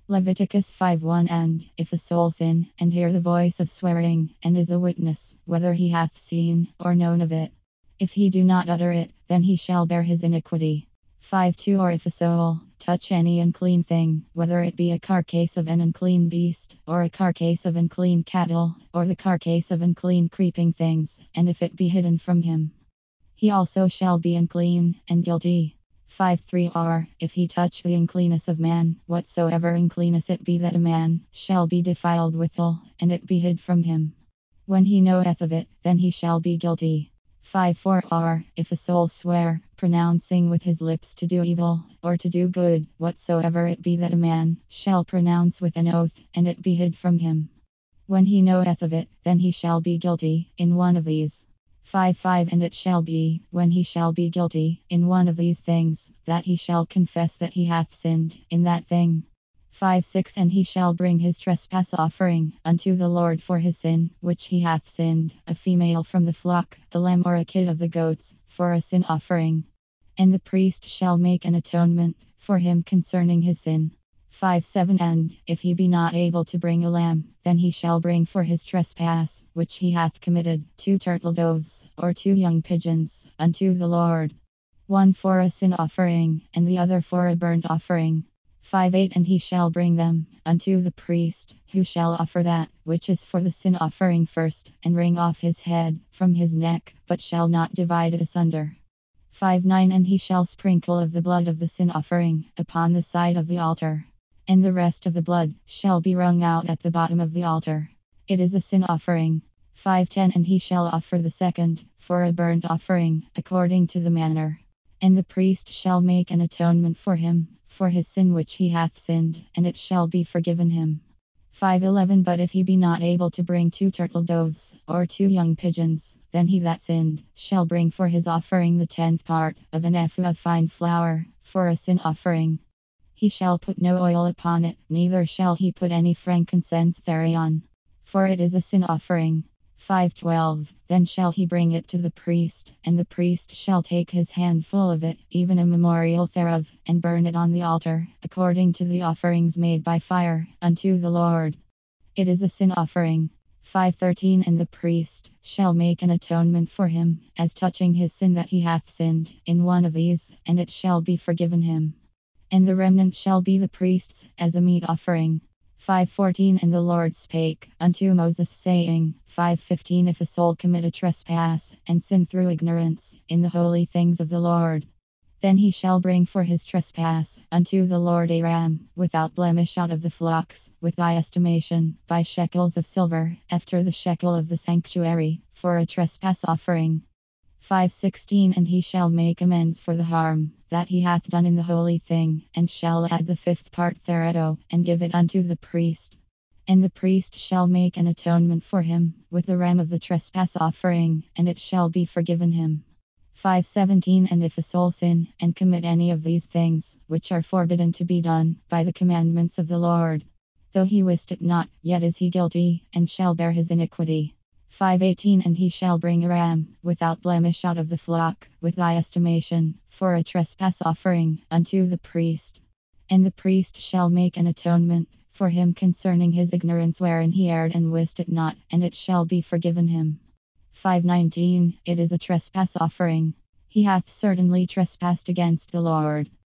Leviticus 5:1. And if a soul sin, and hear the voice of swearing, and is a witness, whether he hath seen or known of it, if he do not utter it, then he shall bear his iniquity. 5:2. Or if a soul touch any unclean thing, whether it be a carcase of an unclean beast, or a carcase of unclean cattle, or the carcase of unclean creeping things, and if it be hidden from him, he also shall be unclean and guilty. 5:3. Or if he touch the uncleanness of man, whatsoever uncleanness it be that a man shall be defiled withal, and it be hid from him, when he knoweth of it, then he shall be guilty. 5:4. Or if a soul swear, pronouncing with his lips to do evil, or to do good, whatsoever it be that a man shall pronounce with an oath, and it be hid from him, when he knoweth of it, then he shall be guilty in one of these. 5:5. And it shall be, when he shall be guilty in one of these things, that he shall confess that he hath sinned in that thing. 5:6. And he shall bring his trespass offering unto the Lord for his sin, which he hath sinned, a female from the flock, a lamb or a kid of the goats, for a sin offering. And the priest shall make an atonement for him concerning his sin. 5:7. And if he be not able to bring a lamb, then he shall bring for his trespass, which he hath committed, 2 turtle doves, or 2 young pigeons, unto the Lord, one for a sin offering, and the other for a burnt offering. 5:8. And he shall bring them unto the priest, who shall offer that which is for the sin offering first, and wring off his head from his neck, but shall not divide it asunder. 5:9. And he shall sprinkle of the blood of the sin offering upon the side of the altar, and the rest of the blood shall be wrung out at the bottom of the altar. It is a sin offering. 5:10. And he shall offer the second for a burnt offering, according to the manner. And the priest shall make an atonement for him, for his sin which he hath sinned, and it shall be forgiven him. 5:11. But if he be not able to bring 2 turtle doves, or 2 young pigeons, then he that sinned shall bring for his offering the 10th part of an ephah of fine flour, for a sin offering. He shall put no oil upon it, neither shall he put any frankincense thereon, for it is a sin offering. 5:12. Then shall he bring it to the priest, and the priest shall take his handful of it, even a memorial thereof, and burn it on the altar, according to the offerings made by fire, unto the Lord. It is a sin offering. 5:13. And the priest shall make an atonement for him, as touching his sin that he hath sinned in one of these, and it shall be forgiven him. And the remnant shall be the priest's, as a meat offering. 5:14. And the Lord spake unto Moses, saying, 5:15. If a soul commit a trespass, and sin through ignorance, in the holy things of the Lord, then he shall bring for his trespass unto the Lord a ram, without blemish out of the flocks, with thy estimation, by shekels of silver, after the shekel of the sanctuary, for a trespass offering. 5:16. And he shall make amends for the harm that he hath done in the holy thing, and shall add the 5th part thereto, and give it unto the priest. And the priest shall make an atonement for him, with the ram of the trespass offering, and it shall be forgiven him. 5:17. And if a soul sin, and commit any of these things, which are forbidden to be done by the commandments of the Lord, though he wist it not, yet is he guilty, and shall bear his iniquity. 5:18. And he shall bring a ram, without blemish out of the flock, with thy estimation, for a trespass offering, unto the priest. And the priest shall make an atonement for him concerning his ignorance wherein he erred and wist it not, and it shall be forgiven him. 5:19. It is a trespass offering. He hath certainly trespassed against the Lord.